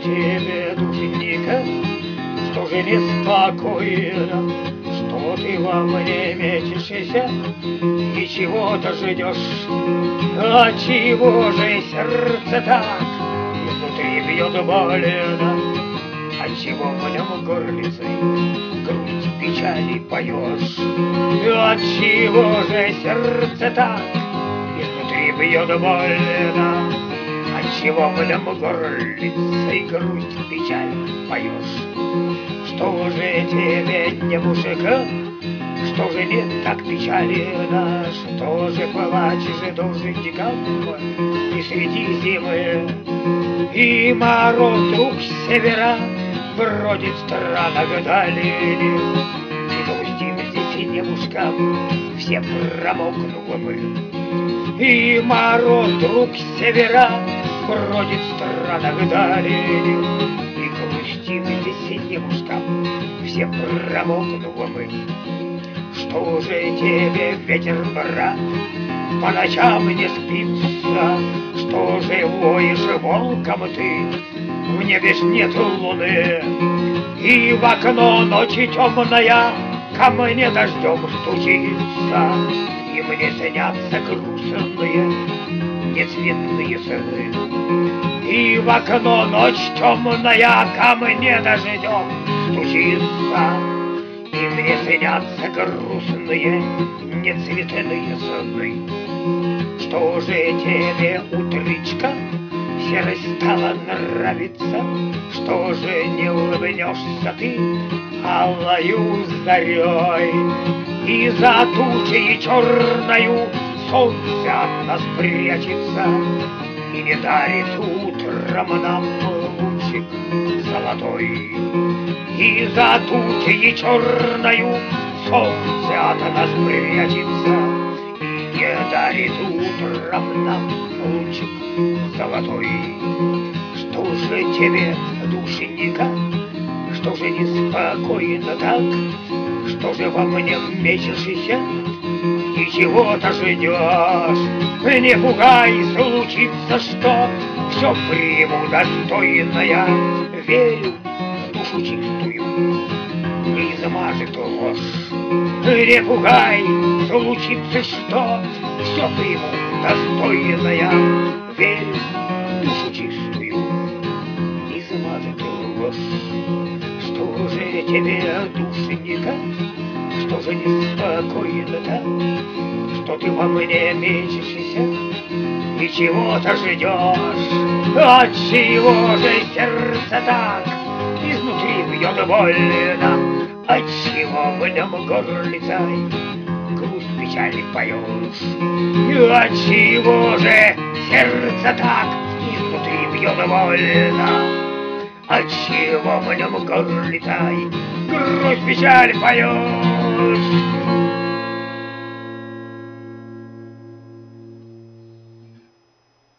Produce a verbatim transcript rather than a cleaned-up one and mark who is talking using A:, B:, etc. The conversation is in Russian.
A: тебе, душенька, что же неспокойно, что ты во мне мечешься и чего-то ждешь? А чего же сердце так изнутри бьет больно? Отчего в нем горлицей грусть печали поешь? Отчего же сердце так изнутри бьет больно? Отчего в нем горлицей грусть печаль поешь? Что же тебе, девушка, что же не так печально? Что же плачешь, душенька, и среди зимы, и мороз вдруг с севера бродит странно вдали, и грустим здесь девушкам, все промокнули мы. И мороз вдруг с севера бродит странно вдали, и грустим здесь девушкам, все промокнули мы. Что же тебе, ветер, брат, по ночам не спится? Что же воешь волком ты? В небе ж нет луны, и в окно ночи темная ко мне дождем стучится, и мне снятся грустные, нецветные сны. И в окно ночь темная ко мне дождем стучится, и мне снятся грустные, нецветные сны. Что же тебе, утречка, серость стала нравиться? Что же не улыбнешься ты алою зарей? И за тучей черною солнце от нас прячется и не дарит утром нам лучик золотой. И за тучей черною солнце от нас прячется и не дарит утром нам лучик золотой. Что же тебе, душенька, что же неспокойно так? Что же во мне мечешься и чего-то ждешь? Не пугай, случится что, все приму достойно я. Верю в душу чистую, не измажет ложь. Не пугай, случится что, все приму достойно я. Верю в душу чистую, не измажет ложь. Что же тебе, душенька, что же неспокойно так? Что ты во мне мечешься и чего-то ждешь? Отчего же сердце так изнутри бьет больно? Отчего в нем горлицей грусть печали поешь? Отчего же сердце так изнутри бьет больно? Отчего в нем горлицей грусть печали поешь?